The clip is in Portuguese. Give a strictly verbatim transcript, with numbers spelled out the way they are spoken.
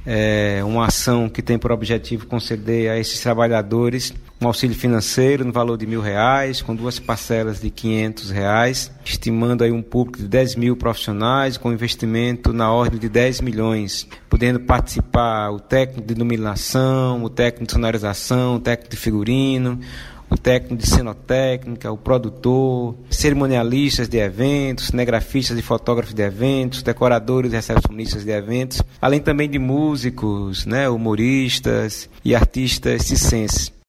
é uma ação que tem por objetivo conceder a esses trabalhadores um auxílio financeiro no valor de mil reais, com duas parcelas de quinhentos reais, estimando aí um público de dez mil profissionais, com investimento na ordem de dez milhões, podendo participar o técnico de iluminação, o técnico de sonorização, o técnico de figurino, o técnico de cenotécnica, o produtor, cerimonialistas de eventos, cinegrafistas e fotógrafos de eventos, decoradores e recepcionistas de eventos, além também de músicos, né, humoristas e artistas circenses.